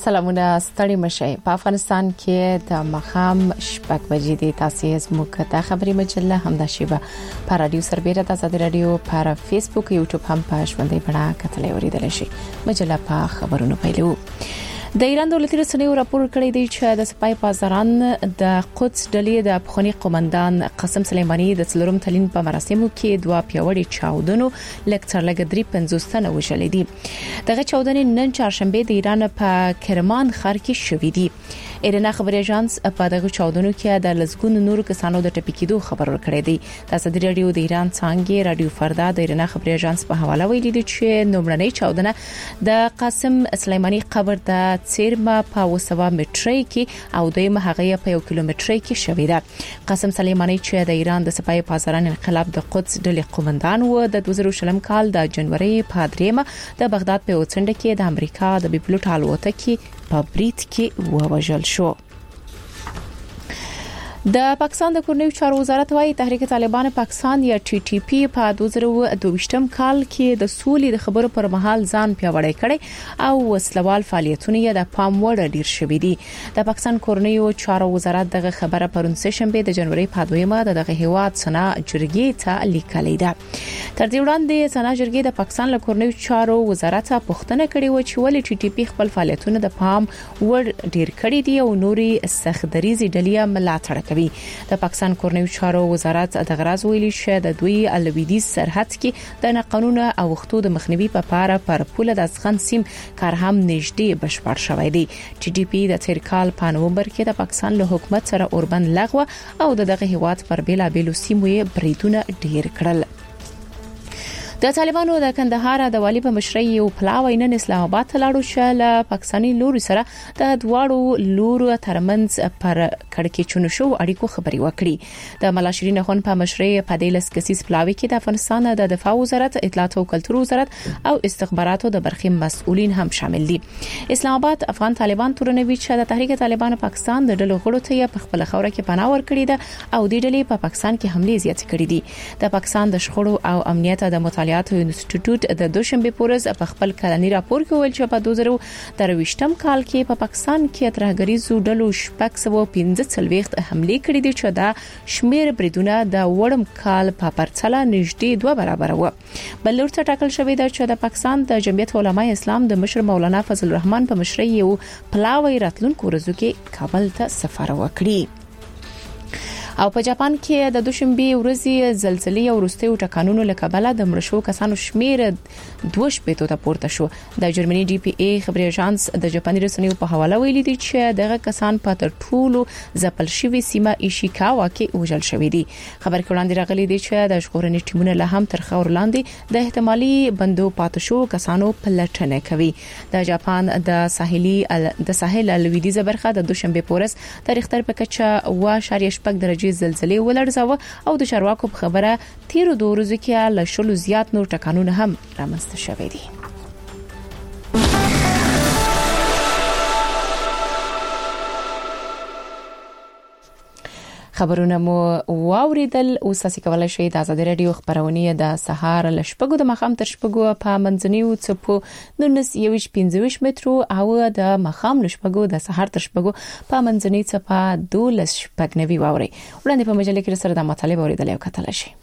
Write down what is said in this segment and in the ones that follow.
سلامونه ستړي مشي په افغانستان کې د مخام شپږ بجې د تاسیس موږ ته خبري مجله همدا شیبه پر رادیو سربېره د آزاد رادیو پر فیسبوک یوټیوب هم په ژوندۍ بڼه کتلې اوریدل شي. مجله په خبرونو پیلو. د ایران دولتي رسنیو راپور کړی دی چې د سپای بازاران د قدس ډلې د پخوانی قومندان قاسم سلیمانی د څلورم تلین په مراسمو کې دوه پیوړي چاودنو لکتر لګدري 50 تنه وشلې دي. دغه چاودنې نن چهارشنبه د ایران په کرمان ښار کې شوې دي. ایرنا خبري اژانس په دغه چاودنو کې د لزګون نور کسانو د ټپي کېدو خبر ورکړی دی. د آزاد رادیو د ایران څنګه رادیو فردا د ایرنا خبري اژانس په حواله ویلي دی چې نومړنۍ چاودنه د قاسم سلیمانی قبر د سیرما په 200 مترۍ کې او دوی هغه په 1 کیلومترۍ کې شوې ده. قاسم سلیمانی چې د ایران د سپای بازاران انقلاب د قدس ډلې قومندان و د 2020 کال د جنوري په 3 د بغداد په وڅنډه کې د امریکا د بیپلوټ الوتکې په بریټ کې ووژل شو. د پاکستان د کورنیو چارو وزارت وايي تحریک طالبان پاکستان یا ټي ټي پی په 2022 کال کې د سولې د خبرو پر مهال ځان پیاوړی کړي او وسلوال فعالیتونه یې د پام وړ ډیر شوې دي. د پاکستان کورنیو چارو وزارت دغه خبره پرون سهشنبه د جنوري په 2 دغه هیواد سنا جرګې ته لیکلې ده. تر دې وړاندې سنا جرګې د پاکستان له کورنیو چارو وزارت پوښتنه کړې و چې ولې ټي ټي پی خپل فعالیتونه د پام وړ ډیر کړي دي او نوري سختدریزي ډلې ملاتړ د پاکستان کورنیو چارو وزارت د غراز ویلي چې د دوی الویدیز سرحد کې د ناقانونه او وختو د مخنیوي په اړه پر پوله د افغان سیم کار هم نږدې بشپړ شوی دی. ټي ټي پی د تیر کال په نومبر کې د پاکستان له حکومت سره اوربند لغوه او دغه هیواد پر بیلابېلو سیمو یې بریدونه ډیر کړل. د طالبانو د کندهار د والی په مشرۍ یو پلاوی نن اسلام آباد ته لاړو چې له پاکستاني لوري سره د دواړو لورو ترمنځ پر کړکېچونو شو اړیکو خبري وکړي. د ملاشرین خون په مشرۍ په دلس کسیس پلاوی کې د افغانستان د دفاع وزارت، اطلاعات او کلتور وزارت او استخباراتو د برخې مسؤلین هم شامل دي. اسلام آباد افغان طالبان تورنوي چې د تحریک طالبان پاکستان د ډلو غړو ته په خپل خوره کې پناه ورکړي ده او د ډلې په پاکستان کې حمله زیات کړې دي. د پاکستان د شخړو او امنیت د مطالعات انسټیټیوټ د دوشنبه پورز په خپل کلنی راپور کې ویل چې په 2023 کال کې په پاکستان کې ترهګریزو ډلو 615 حمله کړې دي چې دا شمیر بریدونه د وړم کال په پرتله نږدې 2 برابر و. بل ورته ټاکل شوې ده چې د پاکستان د جمعیت علماء اسلام د مشر مولانا فضل الرحمن په مشرۍ یو پلاوی راتلونکو ورځو کې کابل ته سفر وکړي. او په جاپان کې د دوشنبه ورځې زلزلې او وروستیو ټکانونو له کبله د مړشو کسانو شمیر 2 ته پورته شو. د جرمني ډي پی ای خبري اژانس د جاپاني رسنیو په حواله ویلي دي چې دغه کسان په تر ټولو ځپل شوی سیمه ایشیکاوا کې وژل شوی دي. خبر کړه راغلي دي چې د ژغورنې ټیمونه له هم تر خور لاندې د احتمالي بندو پاتې شو کسانو پلټنه کوي. د جاپان د ساحل لویدیزه برخه د دوشنبه پورس تاریخ تر پکچا 1.8 درجه زلزلې ولړزاوه او د چارواکو په خبره تیرو 2 ورځو کې له شلو زیات نور ټکانونه هم رامنځته شوي دي. خبرونه مو واوریدل. اوس تاسو کولای شئ د آزاد رادیو خبرونه د سهار ل شپږو د مخام تر شپږو په منځنیو څپو 1915 مترو او د مخام ل شپږو د سهار تر شپږو په منځنی څپه 12 شپږنوي واوري. وړاندې په مجله کې سره د مطالب اوریدل او کتل شي.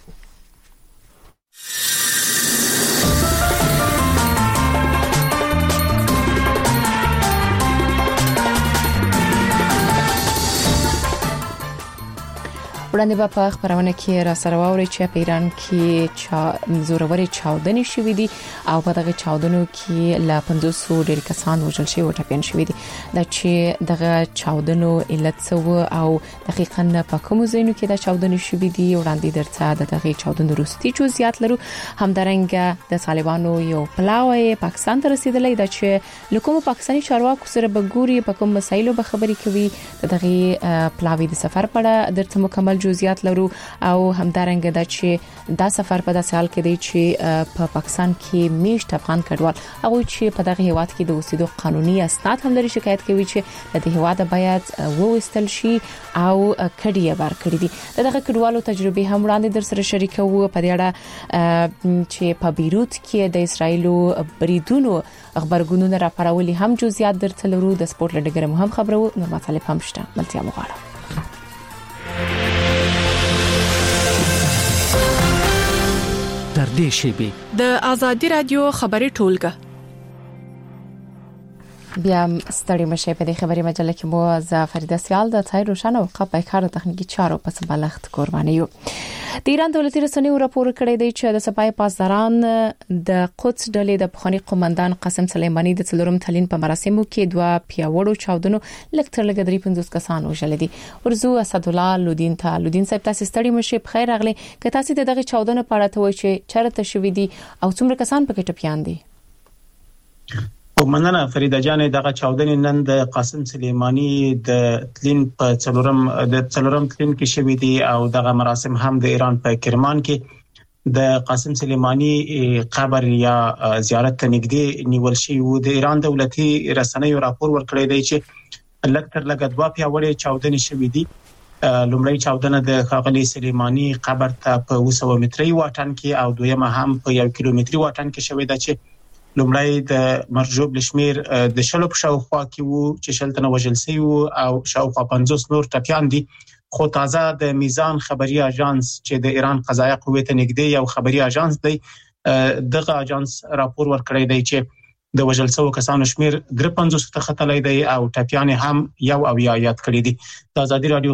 وړاندې په خبرونه کې را سره واوري چې په ایران کې زوروري چاودنې شوې دي او په دغه چاودنو کې لا 500 ډیر کسان وژل شوي او ټپيان شوي دي. دا چې دغه چاودنو علت څه او دقیقاً په کوم ځایونو کې دا چاودنې شوې دي وړاندې درته د دغه چاودنو وروستي جزئیات لرو. همدارنګه د طالبانو یو پلاوی پاکستان ته رسیدلې دا چې لکوم پاکستاني چارواکو سره بګوري په کوم مسایلو به خبري کوي. دغه پلاوی د سفر په اړه درته مکمل جزئیات لرو او همدارنګه د چې دا سفر په داسې حال کې دی چې په پاکستان کې میشت افغان کډوال هغه چې په دغه هیواد کې د اوسېدو قانوني اسناد هم لري شکایت کوي چې د هیواد باید ووستل شي او کډي بار کړی دي. دغه کډوالو تجربه هم وړاندې در سره شریکو په دې اړه چې په بیروت کې د اسرایلو بریدونو خبرګونونه راپارولي هم جزئیات درته لرو. د سپورت لډګر مهم خبرو نور مطالب هم شته ملتیا مغواړم. در دې شیبه د آزادي رادیو خبري ټولګه بیا ستړي مشه په دې خبري مجله کې مو از فریده سیال د تای روشن او قبای کار تخنیکی چارو پس بالغت قرباني یو. د ایران دولتي رسنیو راپور کړی دی چې د سپای پاسداران د قدس ډلې د پخوانی قومندان قاسم سلیمانی د څلورم تلین په مراسمو کې دوه پیاوړو چاودنو لکټر لګدري 50 کسان وژل دي. ورزو اسد الله لودین صاحب تاسو ستړي مشه په خیر اغلی که تاسو دغه چاودنو په اړه ته وایئ چې چرته شوې دي او څومره کسان پکې ټپيان دي. مننه فریده جان. دغه چاودنې نن د قاسم سلیمانی د تلین په څلورم تلین کې شوې دي او دغه مراسم هم د ایران په کرمان کې د قاسم سلیمانی قبر یا زیارت ته نږدې نیول شوی و. د ایران دولتي رسنیو راپور ورکړی دی چې لکټر لګدوا پیاوړې چاودنې شوې دي. لومړی چاودنه د ښاغلي سلیمانی قبر ته په 200 متري واټن کې او دویمه هم په 1 کیلومتري واټن کې شوې ده چې لومړی د مرجوب لشمیر د شلو په شاوخوا کې وو چې شلتنه وژل شوی وو او شاوخوا 50 نور ټپيان دي. خو تازه د میزان خبري اژانس چې د ایران قضایه قوې ته نږدې یو خبري اژانس دی دغه اژانس راپور ورکړی دی چې د وژل شوو کسانو شمیر 53 ته ختلای دی او ټپيان هم یو او یاد کړی دي. د آزادي رادیو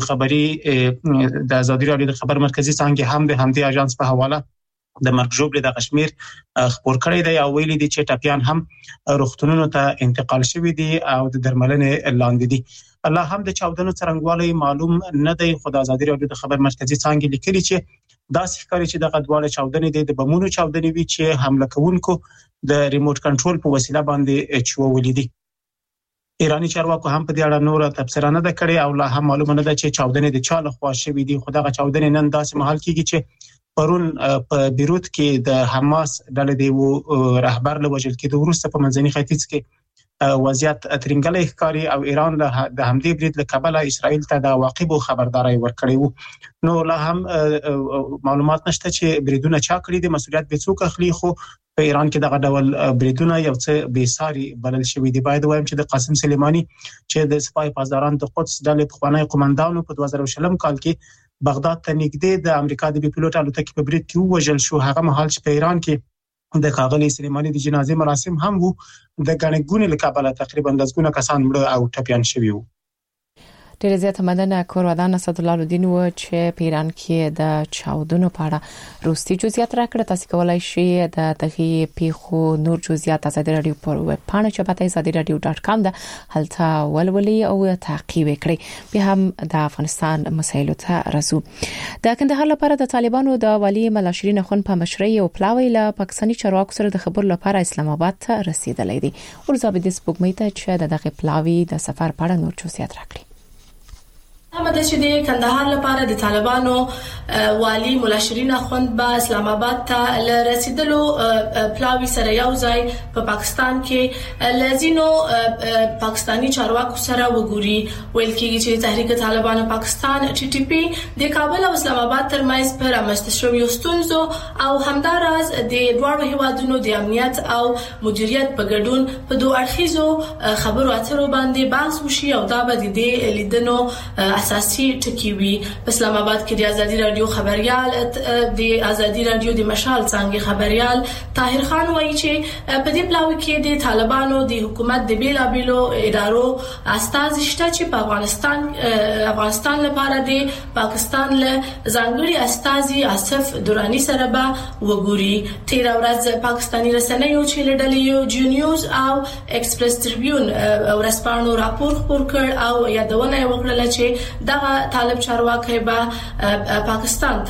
د خبر مرکزی څنګه هم د همدې اژانس په حواله د مرګ جوړ د کشمیر خبر کړی دی او ویلي دي چې ټپيان هم روغتونونو ته انتقال شوی دي او د درملنې لاندې دي. الله هم د چاودنو څرنګوالي معلوم نه دی. خو د آزادي رادیو د خبر مرکزی څنګه لیکلي چې داسې ښکاري چې دغه دواړه چاودنې د بمونو چاودنې وی چې حمله کوونکو د ریموټ کنټرول په وسیله باندې چوولې دي. ایرانی چارواکو هم په دې اړه نور تفسیر نه ده کړې او لا هم معلومه نه ده چې چاودنې د چا لخوا شوې دي. خو دغه چاودنې نن داسې مهال کېږي چې پرون په بیروت کې د حماس ډلې د رهبر له وژل کېدو وروسته په منځني ختیځ کې وضعیت ترنګلې ښکاري او ایران له د همدې برید له کبله اسرائیل ته د عواقبو خبرداري ورکړې وو. نو لا هم معلومات نشته چې بریدونه چا کړی دي، مسؤلیت به څوک اخلي. خو په ایران کې دغه ډول بریدونه یو څه بیساري بلل شوی دی. باید وایم چې د قاسم سلیمانی چې د سپای پاسداران د قدس ډلې پخوانی قومندانو په 2020 کال کې بغداد ته نږدې د امریکا د بي پيلوټ الوتکې په برید کې وژل شو. هغه مهال چې په ایران کې د ښاغلي سلیمانی د جنازې مراسم هم وو، د ګڼې ګوڼې له کبله تقریبا لسګونه کسان مړه او ټپيان شوي وو. ډېر زیات مننه کورودان اسد الله لودین و چې په ایران کې د چاودنو په اړه روسي جزئیات راکړه. تاسو کولای شئ د دغه پیښو نور جزئیات آزادي رادیو پر ویب پاڼه چې پته azadiradio.com ده هلته ولولي او تعقیب کړئ. به هم د افغانستان مسایلو ته راځو. د کندهار لپاره د طالبانو د والی ملاشرین خون په مشرۍ او پلاوی له پاکستاني چارواکو سره د خبرو لپاره اسلام آباد ته رسیدلې دي. ورځ به د سپوږمۍ ته چې دغه پلاوی د سفر په اړه نور جزئیات راکړي. همدا چې د کندهار لپاره د طالبانو والی ملاشرین خوند به اسلام آباد ته رسیدلو پلاوی سره یو ځای په پاکستان کې لازینو پاکستانی چارواکو سره وګوري. ویل کېږي چې تحریک طالبان پاکستان TTP د کابل او اسلام آباد ترمنځ پر رامنځته شویو ستونزو او همداراز د دوه هیوادونو د امنیت او مدیریت په ګډون په دوه اړخیزو خبرو اترو باندې بحث وشي او دا به د لیدنو اساسي ټکی وي. په اسلام آباد کې د آزادي رادیو خبريال د آزادي رادیو د مشال څنګه خبريال طاهر خان وایي چې په دې پلاوي کې د طالبانو د حکومت د بیلابیلو ادارو استاذ شته چې په افغانستان لپاره د پاکستان له ځانګړي استاذي آصف دورانی سره به وګوري. تیر ورځ پاکستاني رسنیو چې لډلیو جونیوز او ایکسپریس ټریبیون ورسپانو راپور خپور کړ او یادونه وکړه چې دغه طالب چارواکي به پاکستان ته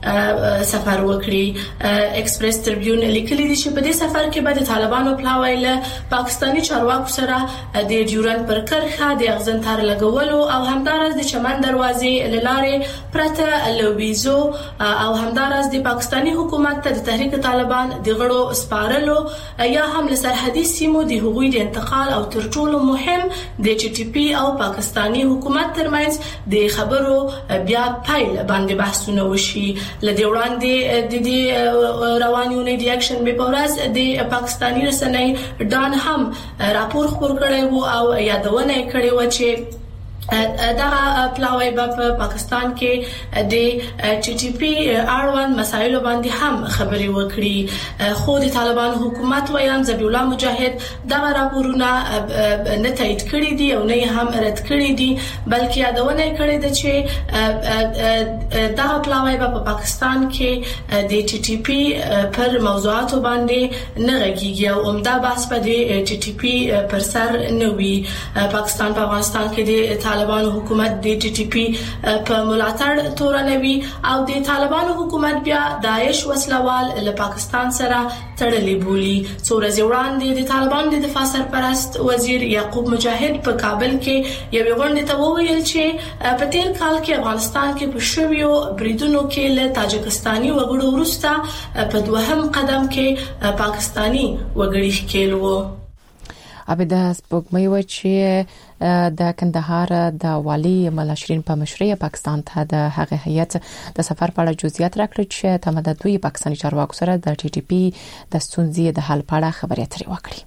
سفر وکړي. ایکسپریس ټریبیون لیکلي دي چې په دې سفر کې به د طالبانو پلاوی له پاکستاني چارواکو سره د ډیورنډ پر کرښه د اغزن تار لګولو او همدارس د چمن دروازې لاره پرته لویزو او همدارس د پاکستاني حکومت ته د تحریک طالبان د غړو سپارلو یا هم له سرحدي سیمو د حقوقي د انتقال او تر ټولو مهم د ټي ټي پی او پاکستاني حکومت ترمنځ د خبرو بیا پایل باندې بحثونه وشي. لدې وړاندې د دې روانیونې د اکشن به پورز د پاکستاني رسنۍ ډان هم راپور خبر کړی وو او یادونه کړې و چې دا پلاوی په پاکستان کې د ټي ټي پی اړوند مسایلو باندې هم خبري وکړي. خو د طالبان حکومت وایم ذبیح الله مجاهد دا راپورونه نه تایید کړی دي او نه هم رد کړی دي بلکې یادونه کړې ده چې دا پلاوی په پاکستان کې د ټي ټي پی پر موضوعاتو باندې نه غږیږي او عمده بحث په د ټي ټي پی پر سر نه وي. پاکستان په افغانستان کې د طالبانو حکومت د ټي ټي پی په ملاتړ تورنوي او د طالبانو حکومت بیا داعش وسلوال له پاکستان سره تړلې بولي. څو ورځې وړاندې د طالبانو د دفاع سرپرست وزیر یعقوب مجاهد په کابل کې یو غونډه ته وویل چې په تیر کال کې افغانستان کې په شویو بریدونو کې له تاجکستاني وګړو وروسته په دوهم قدم کې پاکستاني وګړي ښکېل وو. ابدا سپوږمۍ و چې د کندهار د والی ملاشرین په مشرۍ پاکستان ته د هغه هیئت د سفر په اړه جزئیات راکړي چې تمه د دوی پاکستاني چارواکو سره د ټي ټي پی د ستونزې د حل په اړه خبرې اترې وکړي.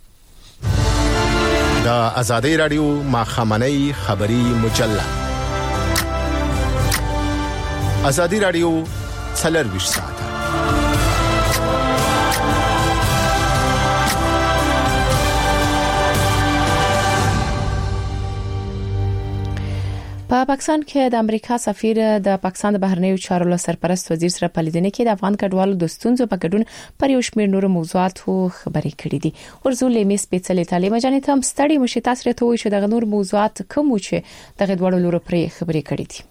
د ازادي رادیو ماخامنۍ خبری مجله ازادي رادیو څلور ساعت په پاکستان کې د امریکا سفیر د پاکستان د بهرنیو چارو له سرپرست وزیر سره په لیدنه کې د افغان کډوالو د ستونزو په ګډون پر یو شمېر نور موضوعاتو خبرې کړې دي. ورزولې مې سپېڅلې تعلیم جنې ته هم ستړي مشي تاسو ته وایي چې د نور موضوعات کوم چې د غوړو لور پرې خبرې کړې دي.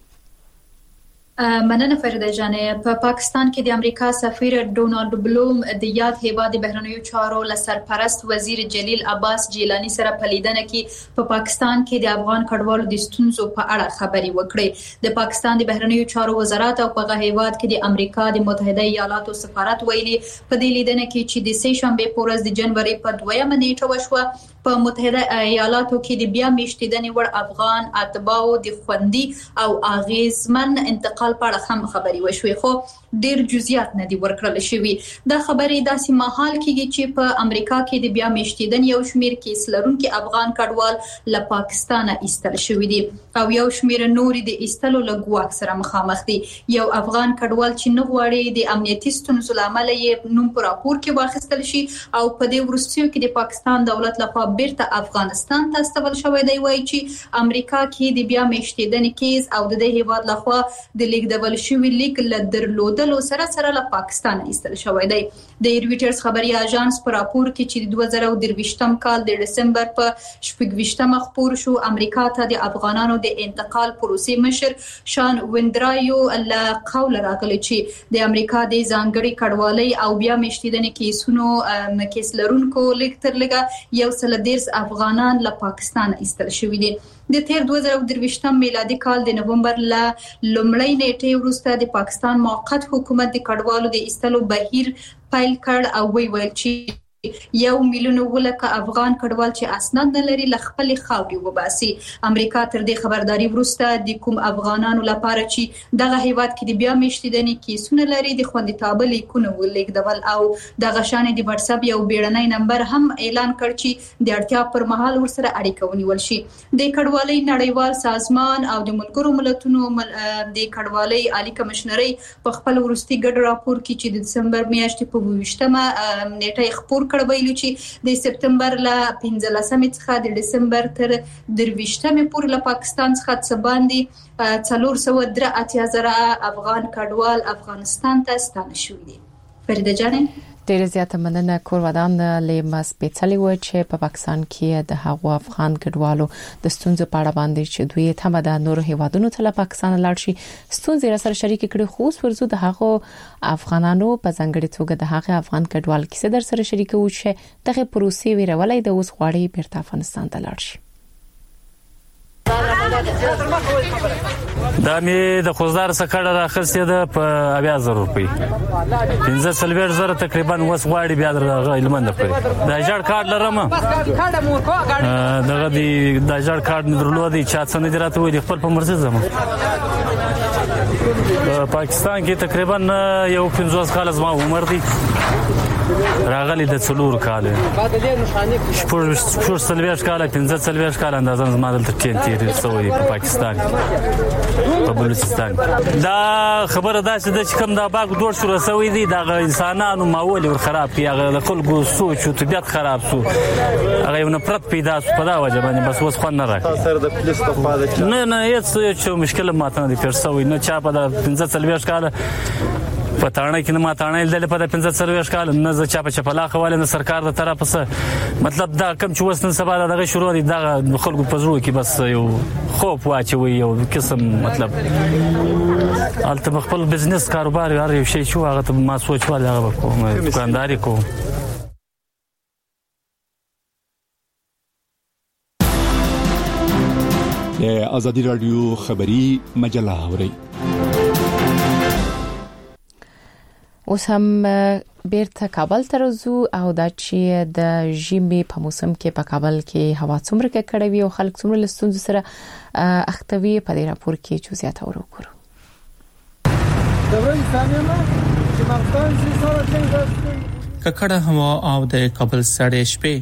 مننه فريده جانې. په پاکستان کې د امریکا سفیر ډونالد بلوم د یاد هیواد بهرنیو چارو له سرپرست وزیر جلیل عباس جیلانی سره په لیدنه کې په پاکستان کې د افغان کډوالو د ستونزو په اړه خبرې وکړې. د پاکستان د بهرنیو چارو وزارت او په هیواد کې د امریکا د متحده ایالاتو سفارت ویلي په دې لیدنه کې چې د سه شنبه په ورځ د جنوري په 2 نیټه وشوه په متحده ایالاتو کې د بیا میشتیدنې ور افغان اتباعو د خوندي او اغیزمن انتقال په اړه هم خبري وشوي خو ډیر جزئیات نه دي ورکړل شوی. دا خبرې داسې مهال کېږي چې په امریکا کې د بیا میشتیدنې یو شمیر کیس لرونکي افغان کډوال له پاکستانه ایستل شوی دي او یو شمیر نوري د ایستلو له ګواښ سره مخامخ دي. یو افغان کډوال چې نه غواړي د امنیتي ستونزو لامل یې نوم پر راپور کې واخیستل شي او په دې وروستیو کې د پاکستان دولت لخوا بیرته افغانستان ته استول شوی دی. وایي چې امریکا کې د بیا میشتیدنې کیس او د دې هیواد لخوا د لیکدول شوی لیک له درلودلو سره له پاکستان ایستل شوی دی. د رويټرز خبري اژانس په راپور کې چې 2023م کال د دسمبر په 28مه خبر شو امریکا ته د افغانانو د انتقال پروسې مشر شان ویندرایو له قول راغلی چې د امریکا د ځانګړي کډوالۍ او بیا میشتیدنې کیسونو کیس لرونکو لیکتر لګه یو سل دیرس افغانان له پاکستان ایستل شوی دي. د تیر 2023م میلادي کال د نومبر ل لومړۍ نیټه وروسته د پاکستان موقت حکومت د کډوالو د ایستلو بهیر پیل کړ او ویل چې 1 میلیون ولکه افغان کډوال چې اسناد نه لري ل خپل خاوري وباسي. امریکا تر دې خبرداري وروسته د کوم افغانانو لپاره چې دغه هیواد کې د بیا میشتیدنې کیسونه لري د خوندیتاب لیکونه ولیکدول او د غشانې د واتس اپ یو بیړنۍ نمبر هم اعلان کړ چې د اړتیا پر مهال ورسره اړیکه ونیول شي. د کډوالۍ نړیوال سازمان او د ملګرو ملتونو د کډوالۍ عالی کمشنري په خپل ورستي ګډ راپور کې چې د دسمبر میاشتې په 20مه نیټه خبر ویلو چې د سپتمبر ل 15مې څخه د دسمبر تر 23مې پورې له پاکستان څخه څه باندې 483,000 افغان کډوال افغانستان ته ستانه شوي دي. فريده جانې ډېر زیاته مننه کورودان له مسپېڅلې و چې په پاکستان کې د هغو افغان کډوالو د ستونزو په اړه باندې چې دوی ته د نور هیوادونو ته پاکستان لاړ شي ستونزې را سره شریک کړي خو ورزو د هغو افغانانو په ځانګړي توګه د هغه افغان کډوال کیسه در سره شریکو چې دغه پروسې ویرولای د اوس غواړي بیرته افغانستان ته لاړ شي دا می د خوزدار سکړه راخسته ده په 20000 روپۍ 15000 تقریبا وس غواړي بیا درغه علمند کړی دا جړ کارت لرم دغه دی دا جړ کارت درلودي چا څنګه دراته وي خپل په مرزه زمو پاکستان کې تقریبا یو 50 کال زما عمر دی راغلی د څلور کال شپږ سلويش کال 15 سلويش کال اندازه زما دلته ټین تیر سوی په پاکستان په بلوچستان دا خبره ده چې کوم دا باغ دوړ شو رسوي دي دا انسانانو ماحول ور خراب کی هغه د خلکو سوچ او طبيعت خراب شو هغه یو نه پرد پیدا په دا وجه باندې بس وس خو نه راځي سره د پولیس په فاده نه هیڅ مشکل ماته نه پېښ شوی نه چا په 15 سلويش کال پټانه کې نه ماتانه دل په 15 سرویش کال نه ز چا په چپلا خواله نه سرکار د طرفه څه مطلب دا کم چې وسن سبا دغه شروع دي د خلکو په زړه کې بس یو خوف واچوي یو قسم مطلب الته خپل بزنس کاروبار هر یو شی شو هغه ته ما سوچ ولا هغه کوم دکانداري کوم آزادی رادیو خبری مجله اوري اوس هم بیرته کابل ته راځو او دا چې د ژمي په موسم کې په کابل کې هوا څومره کړوي او خلک څومره لستونز سره اختوي په دې راپور کې جزئیات وګورو ککړه هوا او د کابل سړې شپې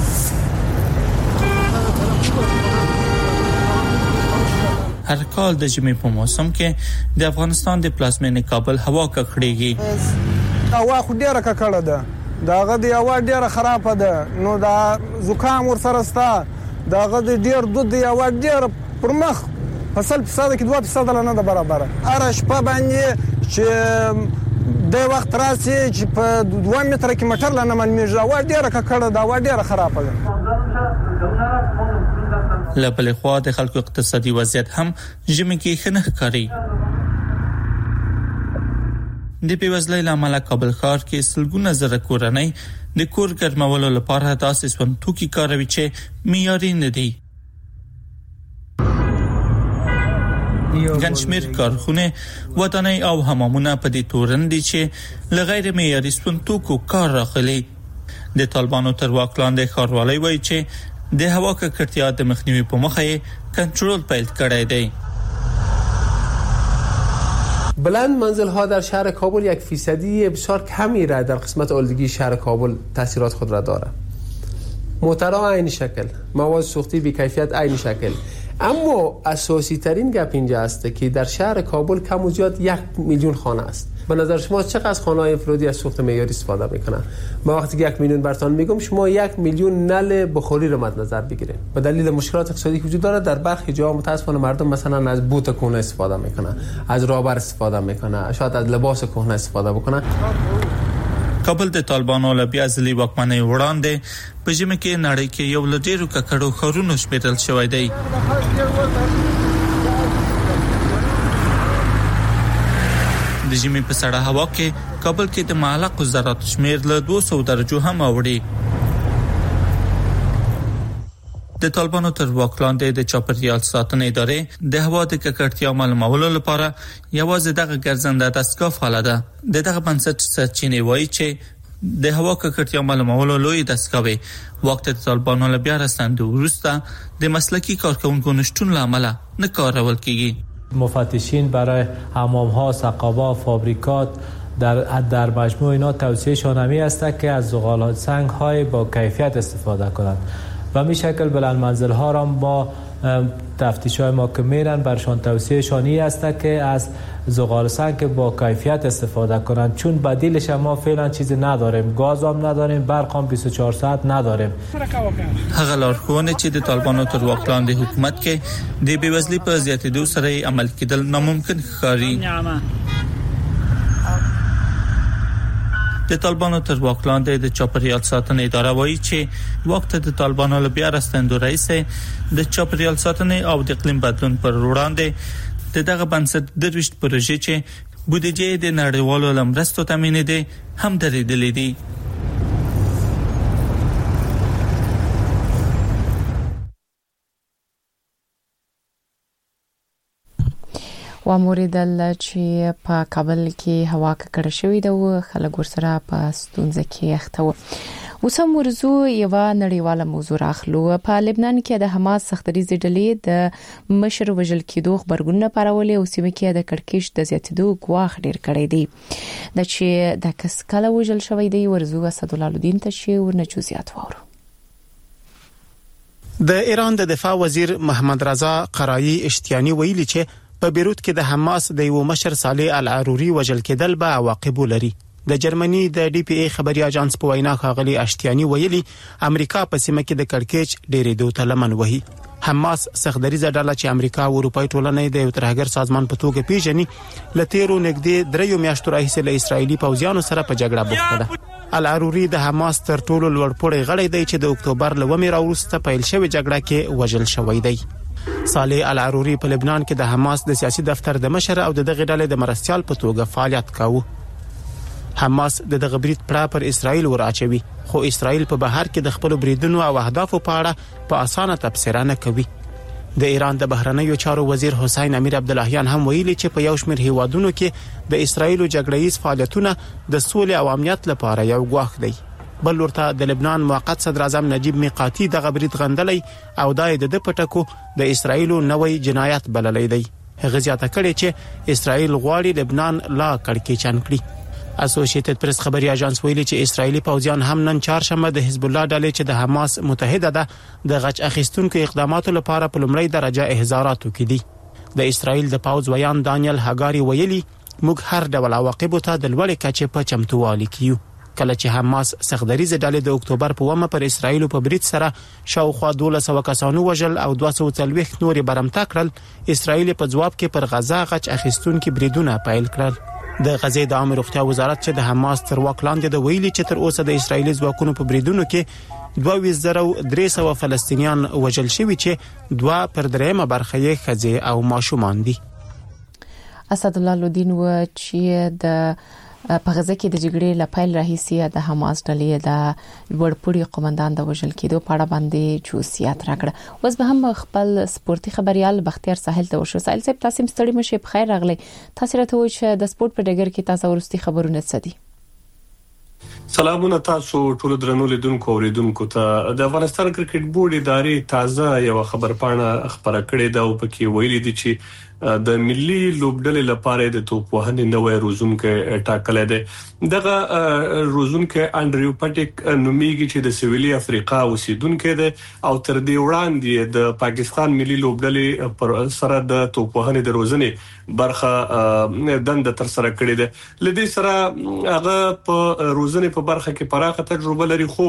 هر کال د ژمي په موسم کې د افغانستان د پلازمینې کابل هوا ککړېږي هوا خو ډیره ککړه ده داغه د هوا ډیره خرابه ده نو دا زکام ور سره ستا داغه د ډیر دود د هوا ډیره پرمخ فصل په ساده کې 2% نه ده برابر اره شپه باندې چې د وخت راسي چې په 2 متر کې مټر لنه ملمیږي هوا ډیره ککړه ده هوا ډیره خرابه ده لپاره خو د خلکو اقتصادي وضعیت هم ژمي کې خنه ښکاري د پیوځلې لامل کابل ښار کې سلګونه زره کورنۍ د کور ګرمولو لپاره داسې سپنټوکي کاروي چې معیاري نه دي ګنشمیر کارخونه ودانۍ او حمامونه په دې تورن دي چې لغیر معیاري سپنټوکو کار راخلي د طالبانو تر واک لاندې ښاروالۍ وایي چې د هوا ککړتیا د مخنیوي په مخه کنټرول پیل کړی دی بلند منزل‌ها در شهر کابل 1% بسیار کمی را در قسمت آلودگی شهر کابل تاثیرات خود را دارد. موترها عین شکل، مواد سوختی بی‌کیفیت عین شکل. اما اساسی ترین گپ اینجا است که در شهر کابل کم و زیاد 1 میلیون خانه است. به نظر شما چقدر خانه‌های انفرادی از سوخت معیاری استفاده میکنن؟ ما وقتی که 1 میلیون براتون میگم شما 1 میلیون نل بخاری رو مد نظر بگیرید. به دلیل مشکلات اقتصادی که وجود داره در برخی جاها متاسفانه مردم مثلا از بوت کهنه استفاده میکنن، از رابر استفاده میکنن، شاید از لباس کهنه استفاده بکنن. کابل د طالبانو له بیا ځلې واکمنۍ وړاندې په ژمي کې نړۍ کې یو له ډېرو ککړو ښارونو شمیرل شوی دی. د ژمي په سړه هوا کې کابل کې د معلقو ذراتو شمیر له 200 درجو هم اوړي. د طالبانو تر واک لاندې د چاپیریال ساتنې ادارې د هوا د ککړتیا معلومولو لپاره یوازې دغه ګرځنده دستګاه فعال ده. دغه بنسټ سرچینې وایي چې د هوا ککړتیا معلومولو لوی دستګاه وخت د طالبانو له بیا راستندو وروسته د مسلکی کارکونکو نشټون لامل نه کارول کیږي. مفتشین برای حمام‌ها، سقاب‌ها، فابریکات در مجموع اینا توصیه‌شان همی است که از زغال سنگ‌های با کیفیت استفاده کنند و می شکل بلند منزل‌ها را با تفتیش‌های ما که میرن برشان توصیه‌شان این است که از زغال سنگ با کیفیت استفاده کنند چون بدیلش ما فعلا چیزی نداریم، گاز هم نداریم، برق هم 24 ساعت نداریم. هغه لارښوونې چې د طالبانو تر واک لاندې حکومت کې د بېوزلۍ په زیاتېدو سره عمل کېدل ناممکن ښکاري. د طالبانو تر واک لاندې د چاپریال ساتنې اداره وایي چې وخت د طالبانو له بیا راستندو رئیس د چاپریال ساتنې او د اقلیم بدلون پر وړاندې دغه بنسټ د رښت پروژې چې بودیجه د نړیوالو لمرستو تامین دي هم درېدلې دي. و موریدل چې په کابل کې هوا ککړه شوې ده او خلک ورسره په ستونزه کې اخته و. اوس هم موضوع یو نړیواله موضوع راخلو. په لبنان کې د حماس سختدریزې ډلې د مشر وژل کېدو خبرګونونه پارولې او سیمه کې د کړکېچ د زیاتېدو ګواښ ډیر کړی دی. د چې د کس کله وژل شوی دی ورزو اسدالله الدین ته چې ورنه جزئیات وورو. د ایران د دفاع وزیر محمد رضا قرایی اشتیانی ویلي چې په بیروت کې د حماس د یو مشر صالح العروري وژل کېدل به عواقب لري. د جرمني د ډي پی ای خبري اژانس په وینا ښاغلي اشتیانی ویلي امریکا په سیمه کې د کړکېچ ډېرې دوه لمن وهي. حماس سختدریزه ډله چې امریکا او اروپای ټولنې د یو ترهګر سازمان په توګه پیژني لتیرو نږدې 3 میاشتو راهیسې له اسرایلی پوځیانو سره په جګړه بوخته ده. العروري د حماس تر ټولو لوړ پوړی غړی دی چې د اکتوبر ل 1 وروسته پیل شوې جګړه کې وژل شوی دی. صالح العروري په لبنان کې د حماس د سیاسي دفتر د مشر او دغه ډلې د مرستيال په توګه فعالیت کاوه. حماس دغه برید پر اسرائیل وراچوي خو اسرائیل په بهر کې د خپل بریدونو او اهدافو په اړه په اسانه تفسیر نه کوي. د ایران د بهرنیو چارو وزیر حسین امیر عبداللهیان هم ویلي چې په یو شمېر هیوادونو کې د اسرائیل جګړه‌یز فعالیتونه د سولې او امنیت لپاره یو ګواښ دی. بل ورته د لبنان موقت صدر اعظم نجیب میقاتی د غبرید غندلې او دای د پټکو د اسرائیل نوې جنایت بللې دی. هغه زیاته کړې چې اسرائیل غواړي لبنان لا کړکېچن کړي. اسوسییټډ پریس خبري اژانس ویلي چې اسرائیلي پوځیان هم نن چهارشنبه د حزب الله ډلې چې د حماس متحده ده د غچ اخیستونکو اقداماتو لپاره په لومړی درجه احضاراتو کې دي. د اسرائیل د پوځ ویان دانیل هاګاری ویلي موږ هر ډول عواقب ته د لوړې کچې په چمتووالي کیو. کله چې حماس سختدریزه ډلې د اکتوبر په 1 پر اسرائیل په برید سره شاوخوا 1200 کسانو وژل او 240 نورې برمته کړل، اسرائیل په جواب کې پر غزا غچ اخیستونکو بریدونه پیل کړل. د غزې د عامه روغتیا وزارت چې د حماس تر واک لاندې د ویلي چې تر اوسه د اسرائیلي ځواکونو په بریدونو کې 2300 فلسطینیان وژل شوي چې 2/3 برخه یې ښځې او ماشومان دي. اسدالله الدین و چې د په غزه کې د جګړې لپاره راهیسي د حماس ډلې د وړپوړي قومندان د وژل کېدو په اړه باندې جزئیات راکړه. اوس به هم خپل سپورتي خبريال بختیار ساحل ته وشو. ساحل صاحب تاسو ستړي مشه په خیر راغلی. تاسو راته وایئ چې د سپورت په ډګر کې تاسو ورستي خبرونه څه دي؟ سلامونه تاسو ټول درنو لیدونکو او اوریدونکو ته. د افغانستان کرکټ بورډ ادارې تازه یو خبرپاڼه خبره کړې ده او پکې ویلي دي چې د ملي لوبډلې لپاره د توپوهنې نوې روزونکو ټاکلې ده. دغه روزونکو انډریو پټیک نومیږي چې د سویلي افریقا اوسیدونکو ده او تر دې وړاندې د پاکستان ملي لوبډلې پر سره د توپوهنې د روزنې برخه دند تر سره کړې ده. لدې سره هغه په روزنې په برخه کې پراخه تجربه لري خو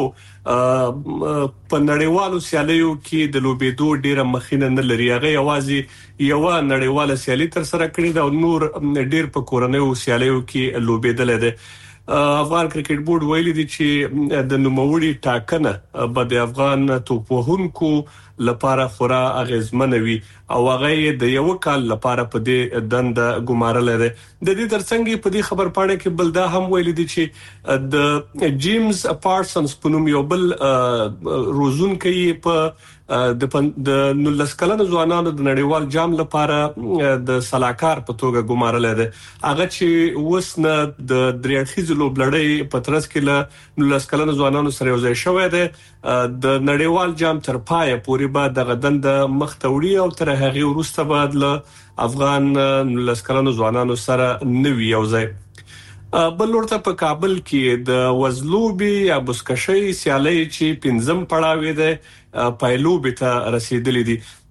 په نړیوالو سیالیو کې د لوبېدو ډیره مخینه نه لري. هغه یوازې یو نړیواله سیالي تر سره کړې ده او نور ډیر په کورنیو سیالیو کې لوبېدل دي. افغان کرکټ بورډ ویلي دي چې د نوموړي ټاکنه به د افغان توپوهونکو لپاره خورا اغیزمنه وي او هغه د یو کال لپاره په دې دند ګمارل لري. د دې ترڅنګ په دې خبرپاڼه کې بل دا هم ویلي دي چې د جیمز پارسنز په نوم یو بل روزونکو په د 19 کلنو ځوانانو د نړیوال جام لپاره د سلاکار په توګه ګمارل دي. هغه چې وسنه د دریاخیز لوبلړۍ په ترڅ کې له 19 کلنو ځوانانو سره یو ځای شوی دی. د نړیوال جام تر پایه پورې به د غدند مختوړي او تر هغه وروسته بعد له افغان 19 کلنو ځوانانو سره نوي یو ځای. بل ورته په کابل کې د وزلوبي یا بسکشي سیالي چې 5م پړاو دی پایلوب ته رسیدلې دي.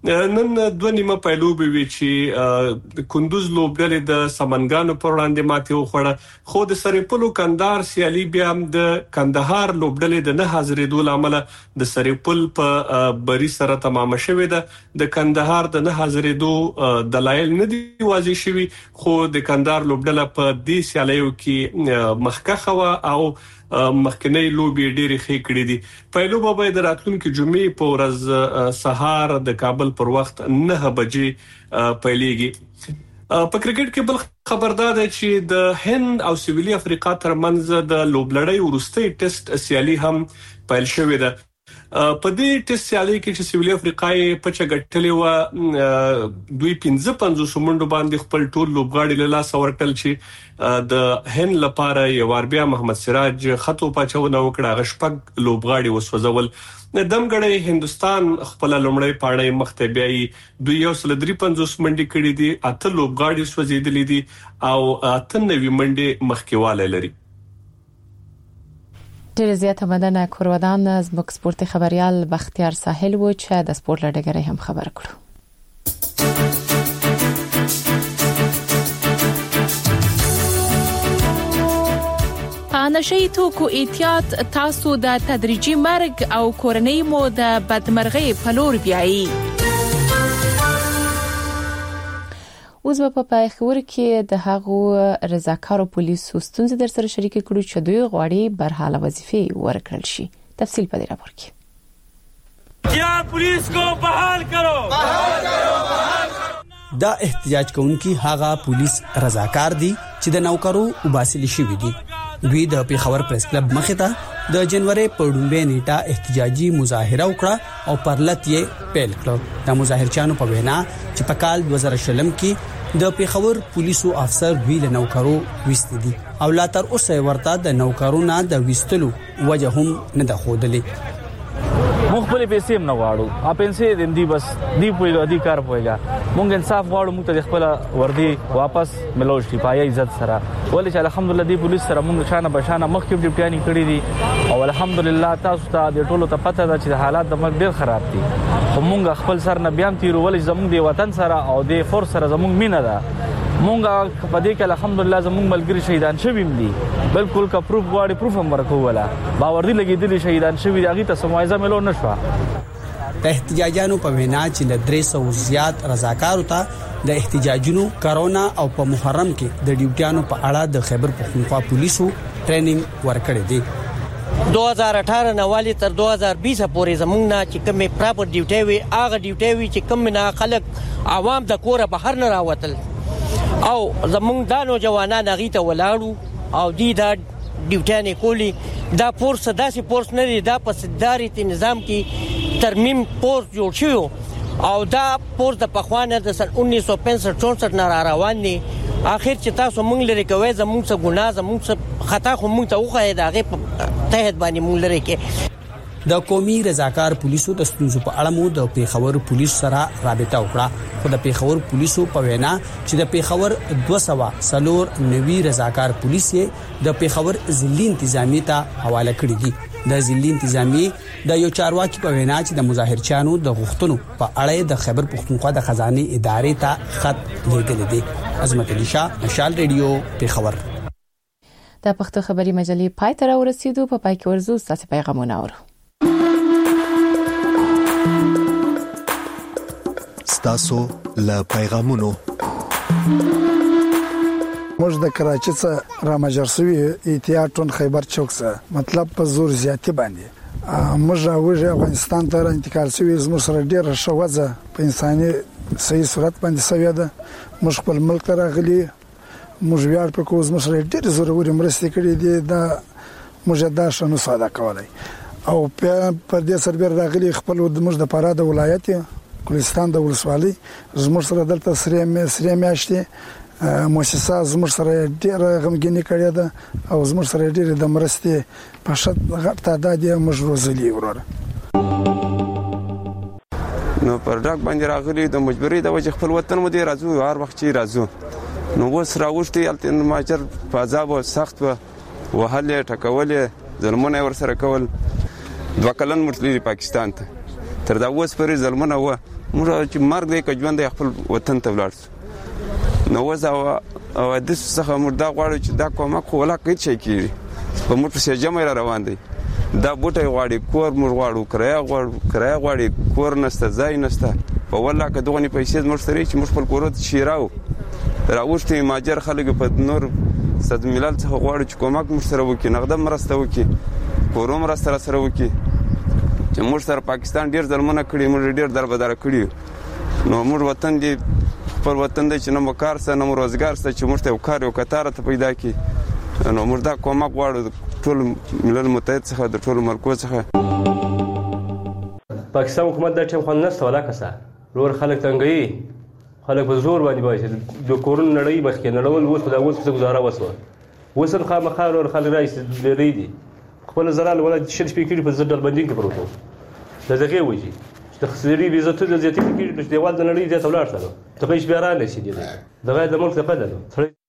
نن دوه نیمه پیلوبې وی چې کندوز لوبډلې د سمنګانو پر وړاندې ماتې وخوړه خو د سرپل کندهار سیالي بیا د کندهار لوبډلې د نه حاضرېدو لامل د سرپل په بری سره تمام شوه د کندهار د نه حاضرېدو دلایل نه دی واضح شوی خو د کندهار لوبډله په دې سیالیو کې مخکخه وا او مخکنی لوبي ډېری خې کړې دي پیلوبه به د راتلونکو جمعې په ورځ سهار د کابل پر وخت 9 بجې پیلېږي په کرکټ کې بل خبردار دی چې د هند او سویلي افریقا ترمنځ د لوبلړۍ وروستي ټیسټ سیالي هم پیل شوې ده په دې ټیسټ سیالي کې چې سویلي افریقای په چغټلې و دوی 15 منډو باندې خپل ټول لوبغاړي له لاس ورکړل چې د هند لپاره یو بیا محمد سراج خطو پچونه وکړه غشپک لوبغاړي وسوځول دمګړی هندستان خپل لومړی پاړې مخته بیاي دوی 153 منډي کړې دي اته لوبغاړي سوځیدلې دي او 93 منډي مخکېواله لري ډېر زیاته مننه کورودان زموږ سپورتي خبريال بختیار ساحل و چې د سپورت لړګري هم خبر کړو نشي توکو احتیاط تاسو د تدریجي مرګ او کورنۍ مو د بدمرغۍ په لور بیایي اوس په پایخور کې د هغو رضاکارو پولیسو ستونزې در سره شریک کړو چې دوی غواړي برحاله وظیفې ورکړل شي تفصیل په دې راپور کې یا پولیس کو بحال کرو دا احتجاج کوونکي هغه پولیس رضاکار دي چې د نوکرو وباسل شي دي دوی د پیښور پریس کلب مخې ته د جنوري په 2 نیټه احتجاجي مظاهره وکړه او پرلط یې پیل کړ د مظاهرچیانو په وینا چې په کال 2020 کې د پیښور پولیسو افسر ویل نوکرو وست دي او لا تر اوسه ورته د نوکرو نه د وستلو وجه هم نه د خودلې مخبل پیسې هم نه غواړو ا پیسې د دې بس دی په ادھیکار پويګا مونږ انصاف غواړو مونږ ته خپل وردی واپس ملوش شي پای عزت سره ولې چې الحمدلله دی پولیس سره مونږ شانه بشانه مخکې ډیوټیانی کړی دي او الحمدلله تاسو ته د ټولو ته پته ده چې حالات د مګ ډیر خراب دي مونږ خپل سر نه بیان تیرو ولې زمونږ دی وطن سره او د فور سره زمونږ مینه ده مونږه په دې کې الحمدلله زمونږ ملګری شهیدان شویم دي بالکل کا پروف غواړي پروف هم ورکوله باور دی لګیدلی شهیدان شوی دي هغه ته سموایزه ملو نشو د احتجاجانو په وینا چې ل 300 زیات رضاکارو ته د احتجاجونو کرونا او په محرم کې د ډیوټیانو په اړه د خیبر پختونخوا پولیسو ټریننګ ورکړی دی 2018 نوالی تر 2020 پورې زمونږ نه چې کومه پراپر ډیوټي وي هغه ډیوټي وي چې کوم نه خلک عوام د کوره بهر نه راوتل او زمونږ د نوجوانان غیته ولاړو او دی دا ډیوټي کولی دا فورس داسې فورس نه دی دا په صدارت نظام کې ترمیم فورس جوړ شو او دا فورس د پخوانه د 1965 نه روان دي اخر چې تاسو مونږ لري کوي زمونږ څه ګناه زمونږ څه خطا خو مونږ ته وخه دا غي تهد باندې مونږ لري کې د قومي رضاکار پولیسو د ستونزو په اړه مو د پیښور پولیس سره رابطه وکړه خو د پیښور پولیسو په وینا چې د پیښور 290 رضاکار پولیس د پیښور ضلعي انتظامی ته حواله کړی دي د ضلعي انتظامی د یو چارواکي په وینا چې د مظاهرچیانو د غوښتنو په اړه د خیبر پختونخوا د خزانه ادارې ته خط لیږلی دی عظمت علي شاه مشال ریډیو پیښور د پښتو خبري مجلې پای ته ورسېدو په پای کې ورزو ستاسو پیغامونه اورو ستاسو له پیغامونو موږ د کراچۍ څخه رامجرسوي احتیاطون خیبر چوک څخه مطلب په زور زیاتی باندې موږ راوځي افغانستان ته انتقال شوی زموږ سره ډیر شوځه په انساني صحیح صورت باندې سوي ده موږ خپل ملک ته راغلي موږ ویاړ په کوز موږ ډیر ضروري مرستې کړې دي دا موږ دا شنو ساده کولای او په دې سربېر راغلي خپل موږ د پاره د ولایت کوهستان د ولسوالۍ زموږ سره دلته سره میاشتې مؤسسه زموږ سره ډېر غمګینی کړی ده او زموږ سره ډېر د مرستې په شت غټ تعداد یې موږ روزلي وروره نو پر ډاک باندې راغلي د مجبوري د وجه خپل وطن مو دی راځو هر وخت چې راځو نو اوس راوښتي الته ماجر په عذاب او سخت وهله ټکولې ظلمونه ور سره کول 2 کلن مرتلی پاکستان ته تر دا اوس پرې ظلمونه و موږ چې مرګ دی که ژوند دی خپل وطن ته ولاړ شو. نو اوس حوادثو څخه موږ دا غواړو چې دا کومک خو ولا هېڅ شی کېږي په موږ پسې جمع را روان دی. دا بوټی غواړي کور موږ غواړو کرایه غواړي کور نشته ځای نشته په والله که دغونې پیسې زموږ سره چې موږ خپل کورو ته شي راوښتي مهاجر خلک په نور صد ملل څخه غواړو چې کومک موږ سره وکړي نغده مرسته وکړي کورو مرسته را سره وکړي چې موږ سره پاکستان ډېر ظلمونه کړي موږ ډېر دربداره کړي نو موږ وطن دی خپل وطن دی چې نه مو کار شته نه مو روزګار شته چې موږ ته یو کار یو کتاره ته پیدا کړي نو موږ دا کومک غواړو ټول ملل متحد څخه د ټولو مرکز څخه. پاکستان حکومت دا ټیم خو نشته ولا کسه نور خلک تنګوي خلک په زور باندې باشي د کورونو نړۍ مخکې نړول اوس په دا اوس څه گزاره وسوه اوس هم خامخا نور خلک رایي دي خپل زرال ولا شل سپیکر په زړه بندینګ کې پروت و د دغه وږي د خسري بیزته د زیاتې کې د دیوال د نړۍ ځای ته ولاړ سره ته هیڅ بیا را نشي دي دغه د ملک څخه ده